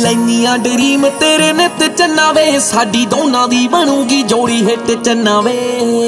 ਲੈਨੀਆਂ dream ਤੇਰੇ ਨਿੱਤ ਚੰਨਾ ਵੇ, ਸਾਡੀ ਦੋਨਾਂ ਦੀ ਬਣੂਗੀ ਜੋੜੀ ਹਿੱਟ ਚੰਨਾ ਵੇ।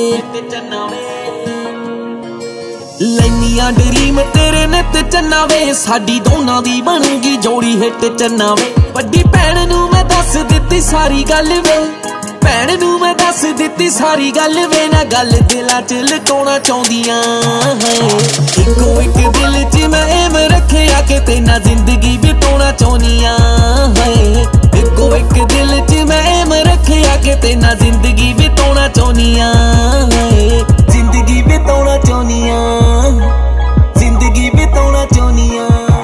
ਲੈਨੀਆਂ ਡਰੀਮ ਤੇਰੇ ਨਿੱਤ ਚੰਨਾ ਵੇ, ਸਾਡੀ ਦੋਨਾਂ ਦੀ ਬਣੂਗੀ ਜੋੜੀ ਹਿੱਟ ਚੰਨਾ ਵੇ। ਵੱਡੀ ਭੈਣ ਨੂੰ ਮੈਂ ਦੱਸ ਦਿੱਤੀ ਸਾਰੀ ਗੱਲ ਵੇ, ਭੈਣ ਨੂੰ ਮੈਂ ਦੱਸ ਦਿੱਤੀ ਸਾਰੀ ਗੱਲ ਵੇ। ਨਾ ਗੱਲ ਦਿਲਾਂ ਚ ਲੁਕਾਉਣਾ ਚਾਹੁੰਦੀਆਂ ਹੈ, ਇੱਕੋ ਇੱਕ ਦਿਲ ਚ ਮੈਂ ਏਮ ਰੱਖਿਆ ਕਿ ਤੇ ਨਾ ਜ਼ਿੰਦਗੀ ਬਿਤਾਉਣਾ ਚਾਹੁੰਦੀਆਂ ਹੈ। ਇੱਕੋ ਇੱਕ ਦਿਲ ਚ ਮੈਂ ਏਮ ਰੱਖਿਆ ਕਿ ਤੇ ਨਾ ਜ਼ਿੰਦਗੀ ਬਿਤਾਉਣਾ ਚਾਹੁੰਦੀਆਂ ਹੈ। ਜ਼ਿੰਦਗੀ ਬਿਤਾਉਣਾ ਚਾਹੁੰਦੀਆਂ, ਜ਼ਿੰਦਗੀ ਬਿਤਾਉਣਾ ਚਾਹੁੰਦੀਆਂ।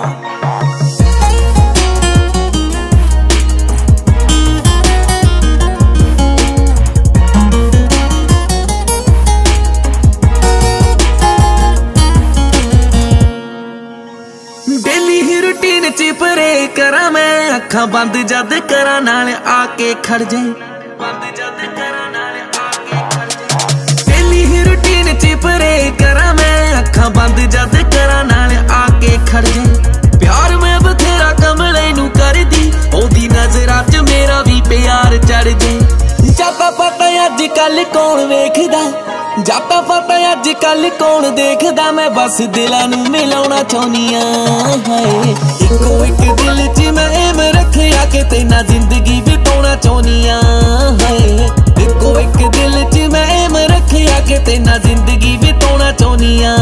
ਡੇਲੀ ਹੀ ਰੂਟੀਨ ਚ ਪਰੇ ਕਰਾਂ ਮੈਂ, ਅੱਖਾਂ ਬੰਦ ਜਦ ਕਰਾਂ ਨਾਲ ਆ ਕੇ ਖੜ ਜਾਏ, ਬੰਦ ਜਦ ਕਰਾਂ ਨਾਲ ਆ ਕੇ ਖੜ ਜਾਏ। ਡੇਲੀ ਹੀ ਰੂਟੀਨ ਚ ਪਰੇ ਕਰਾਂ ਮੈਂ, ਅੱਖਾਂ ਬੰਦ ਜਦ ਕਰਾਂ ਨਾਲ ਆ ਕੇ ਖੜ ਜਾਏ। ਪਿਆਰ ਮੈਂ ਬਥੇਰਾ ਕਮਲੇ ਨੂੰ ਕਰਦੀ, ਉਹਦੀ ਨਜ਼ਰਾਂ ਚ ਮੇਰਾ ਵੀ ਪਿਆਰ ਚੜ ਜਾਏ। ਜਾਤਾ ਪਤਾ ਅੱਜ ਕੱਲ ਕੌਣ ਵੇਖਦਾ, ਜਾਤਾ ਪਤਾ ਅੱਜ ਕੱਲ ਕੌਣ ਦੇਖਦਾ, ਮੈਂ ਬਸ ਦਿਲਾਂ ਨੂੰ ਮਿਲਾਉਣਾ ਚਾਹੁੰਦੀਆਂ ਹਾਏ। ਇੱਕੋ ਇੱਕ ਦਿਲ ਚ ਮੈਂ ਏਮ ਰੱਖਿਆ ਕਿ ਤੇ ਨਾ ਜ਼ਿੰਦਗੀ ਬਿਤਾਉਣਾ ਚਾਹੁੰਦੀਆਂ ਹਾਏ। ਇੱਕੋ ਇੱਕ ਦਿਲ ਚ ਮੈਂ ਏਮ ਰੱਖਿਆ ਕਿ ਤੇ ਨਾ ਜ਼ਿੰਦਗੀ ਬਿਤਾਉਣਾ ਚਾਹੁੰਦੀਆਂ।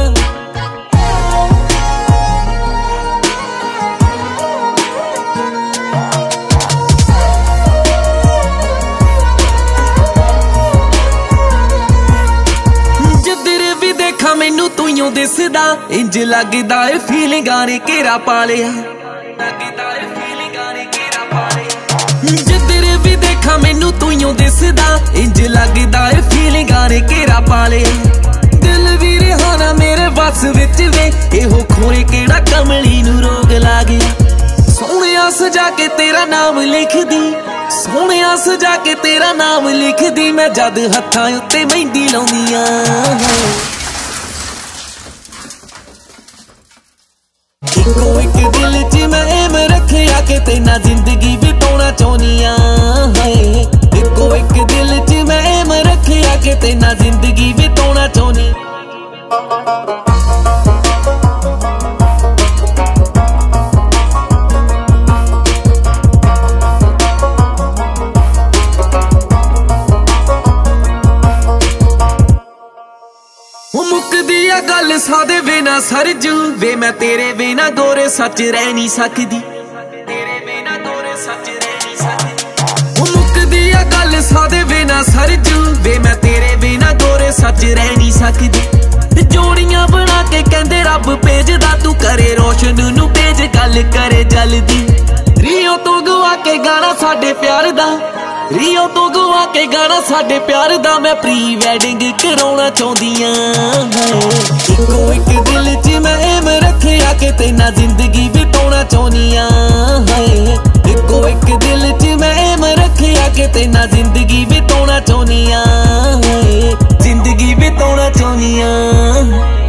ਮੈਨੂੰ ਤੂੰ ਈਓ ਦਿਸਦਾ, ਇੰਜ ਲੱਗਦਾ ਏ ਫੀਲਿੰਗਾਂ ਨੇ ਘੇਰਾ ਪਾ ਲਿਆ, ਲੱਗਦਾ ਏ ਫੀਲਿੰਗਾਂ ਨੇ ਘੇਰਾ ਪਾ ਲਿਆ। ਜਿੱਧਰ ਵੀ ਦੇਖਾਂ ਮੈਨੂੰ ਤੂੰ ਈਓ ਦਿਸਦਾ, ਇੰਜ ਲੱਗਦਾ ਏ ਫੀਲਿੰਗਾਂ ਨੇ ਘੇਰਾ ਪਾ ਲਿਆ। ਦਿਲ ਵੀ ਰਿਹਾ ਨਾ ਮੇਰੇ ਵੱਸ ਵਿੱਚ ਵੇ, ਇਹੋ ਖੋਰੇ ਕਿਹੜਾ ਕਮਲੀ ਨੂੰ ਰੋਗ ਲਾ ਗਿਆ। ਸੋਹਣਿਆ ਸਜਾ ਕੇ ਤੇਰਾ ਨਾਮ ਲਿਖਦੀ, ਸੋਹਣਿਆ ਸਜਾ ਕੇ ਤੇਰਾ ਨਾਮ ਲਿਖਦੀ, ਮੈਂ ਜਦ ਹੱਥਾਂ ਉੱਤੇ ਮਹਿੰਦੀ ਲਾਉਂਦੀਆਂ। ਇੱਕੋ ਇੱਕ ਦਿਲ ਚ ਮੈਂ ਏਮ ਰੱਖਿਆ ਕਿ ਤੇ ਨਾ ਜ਼ਿੰਦਗੀ ਬਿਤਾਉਣਾ ਚਾਹੁੰਦੀਆਂ ਹਾਏ। ਇੱਕੋ ਇੱਕ ਦਿਲ ਚ ਮੈਂ ਏਮ ਰੱਖਿਆ ਕਿ ਤੇ ਨਾ ਜ਼ਿੰਦਗੀ ਬਿਤਾਉਣਾ ਚਾਹੁੰਦੀ। ਮੁੱਕਦੀ ਆ ਗੱਲ ਸਾਦੇ ਵੇ ਨਾ ਸਰਜੂ ਵੇ, ਮੈਂ ਤੇਰੇ ਬਿਨਾ ਗੋਰੇ ਸੱਚ ਰਹਿ ਨਹੀਂ ਸਕਦੀ, ਤੇਰੇ ਬਿਨਾ ਗੋਰੇ ਸੱਚ ਰਹਿ ਨਹੀਂ ਸਕਦੀ। ਮੁੱਕਦੀ ਆ ਗੱਲ ਸਾਦੇ ਵੇ ਨਾ ਸਰਜੂ ਵੇ, ਮੈਂ ਤੇਰੇ ਬਿਨਾ ਗੋਰੇ ਸੱਚ ਰਹਿ ਨਹੀਂ ਸਕਦੀ। ਜੋੜੀਆਂ ਬਣਾ ਕੇ ਕਹਿੰਦੇ ਰੱਬ ਭੇਜਦਾ, ਤੂੰ ਕਰੇ ਰੋਸ਼ਨ ਨੂੰ ਭੇਜ ਗੱਲ ਕਰੇ ਜਲਦੀ। ਰੀਓ ਤੋਂ ਗਵਾ ਕੇ ਗਾਣਾ ਸਾਡੇ ਪਿਆਰ ਦਾ, ਰੀਓ ਤੋਂ ਗਵਾ ਕੇ ਗਾਣਾ ਸਾਡੇ ਪਿਆਰ ਦਾ, ਮੈਂ ਪ੍ਰੀ ਵੈਡਿੰਗ ਕਰਾਉਣਾ ਚਾਹੁੰਦੀਆਂ ਹੈ। ਇੱਕੋ ਇੱਕ ਦਿਲ ਚ ਮੈਂ ਏਮ ਰੱਖਿਆ ਕਿ ਤੇ ਨਾ ਜ਼ਿੰਦਗੀ ਬਿਤਾਉਣਾ ਚਾਹੁੰਦੀਆਂ ਹੈ। ਇੱਕੋ ਇੱਕ ਦਿਲ ਚ ਮੈਂ ਏਮ ਰੱਖਿਆ ਕਿ ਤੇ ਨਾ ਜ਼ਿੰਦਗੀ ਬਿਤਾਉਣਾ ਚਾਹੁੰਦੀਆਂ ਹੈ। ਜ਼ਿੰਦਗੀ ਬਿਤਾਉਣਾ ਚਾਹੁੰਦੀਆਂ।